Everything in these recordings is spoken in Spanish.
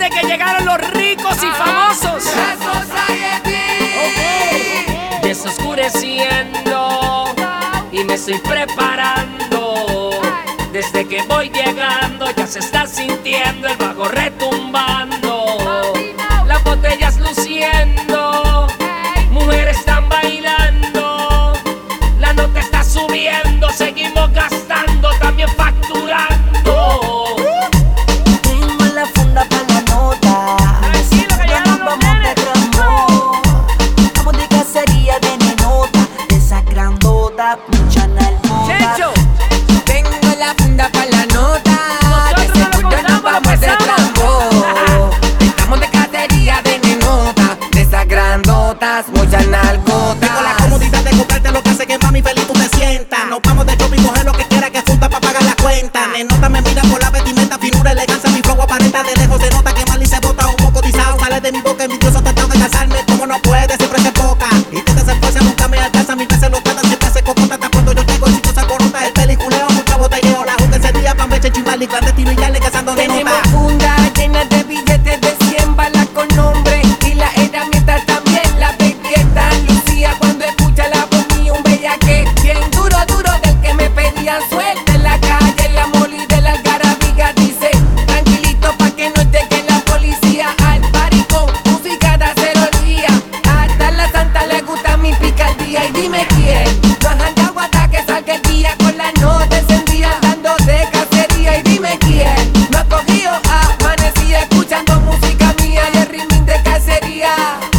que llegaron los ricos y famosos. Desoscureciendo y me estoy preparando. Desde que voy llegando ya se está sintiendo el bajo retumbando. Las botellas luciendo, mujeres están bailando. La nota está subiendo, seguimos gastando, también facturando. Tengo la funda para la nota. Tranquilo que ya no vamos de tramo. Vamos de cacería de nenota, de esa grandota, mucha nalgota. Checho, Tengo la funda para la nota. De nosotros no seguro lo nos vamos de trambo. Estamos de cacería de nenota, de esas grandotas, muchas nalgotas. Tengo la comodidad de comprarte lo que hace que mami feliz tú te sientas. Nos vamos de shopping, coger lo que quiera que junta pa' pagar la cuenta. Nenota me mira por la vestimenta, finura, elegancia, mi flow aparenta. De lejos se nota que Mali se bota un poco cotizado. Sale de mi boca envidioso tratando de casarme. Como no puede, siempre se poca. Y te hace fuerza, nunca me alcanza. Mi veces lo tratan, siempre se cocota. Hasta cuando yo llego, el sitio se acorota. El peliculeo, mucho botelleo. La junta ese día pa' meche chimbal y clandestino y ya le cazando Tenemos nenota. funda llena de billetes de 100 balas con nombre. Y la herramienta también, la belleza lucía cuando escucha la voz mía, un bellaque bien duro, duro del que me pedían suerte en la calle, en la moli de la algarabía. Dice, tranquilito pa' que no llegue la policía. Al party con música de aceroría. Hasta la santa le gusta mi picardía. Y dime quién no has andado hasta que salga el día con la nota encendida, dando de cacería. Y dime quién no ha cogido amanecía escuchando música mía y el ritmo de cacería.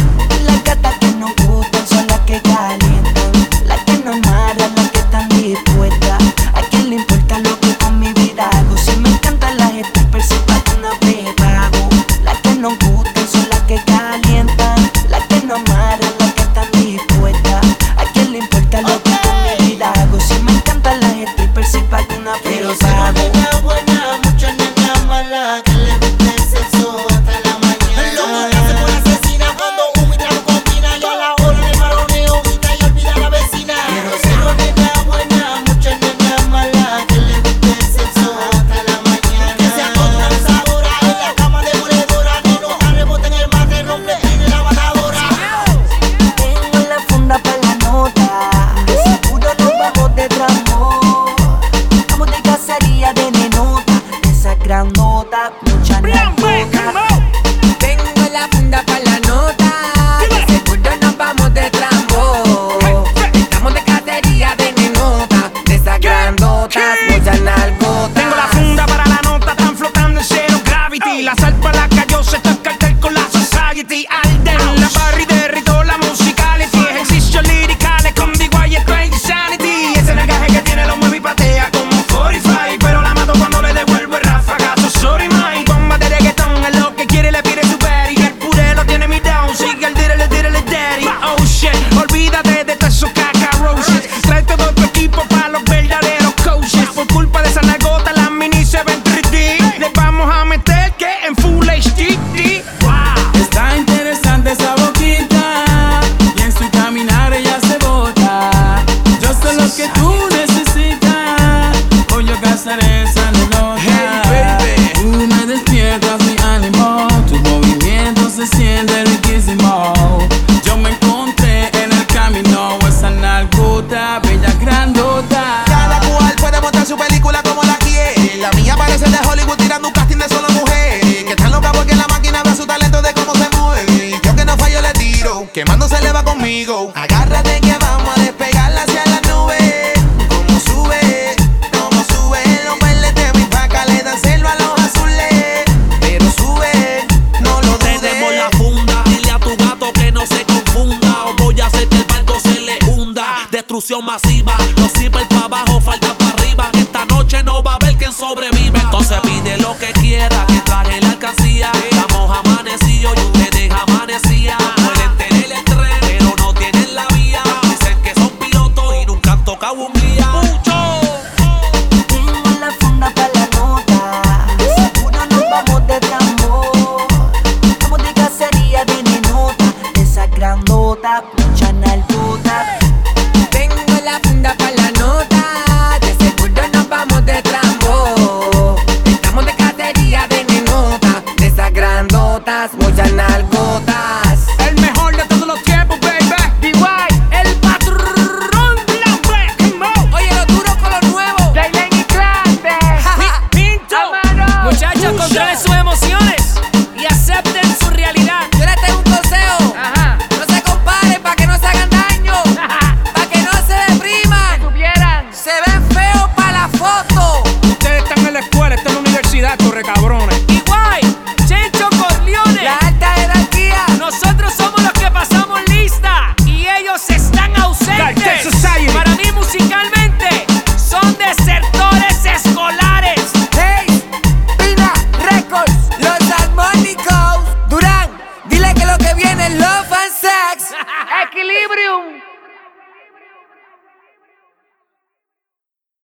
Las gatas que nos gustan son las que calientan, las que no amarran, las que están dispuestas. ¿A quién le importa lo que con mi vida hago? Si me encantan las strippers, si pa' que una vez pago. Las que nos gustan son las que calientan, las que no amarran, las que están dispuestas. ¿A quién le importa lo que con mi vida hago? Si me encantan las strippers, si pa' que una vez pago. Buena, muchas nenas malas que le gusta el sexo hasta la mañana. Lo que hace por asesina cuando humo y trago combina. Y a la hora de maroneo grita y olvida a la vecina. Pero nena buena, muchas nenas malas que le gusta el sexo hasta la mañana. Que sea con una abusadora en la cama de moledora. Que no arrebote en el mate, rompe en la batadora. Tengo la funda para la nota, de seguro nos vamos de tramo. Vamos de cacería de nenota, de esa grandota, mucha nalgota. Tengo la funda para la nota, de seguro nos vamos de trambo. Estamos de cacería de nenota, de esas grandotas, muchas nalgotas. tengo la funda para la nota, están flotando en cero gravity. La sal para la cayó, se está el cartel con la society. Alden, la barri derritó la musicality. Ejercicios liricales con DY y Crazy Sanity. Ese nagaje que tiene lo mueve y patea como 45. Pero la mato cuando le devuelvo el rafagazo. Sorry, my bomba de reggaetón es lo que quiere, le pide su berry. El puré lo tiene mi down, sigue el direle daddy. Oh shit, olvídate de todos esos cacarroches. Trae todo tu equipo para los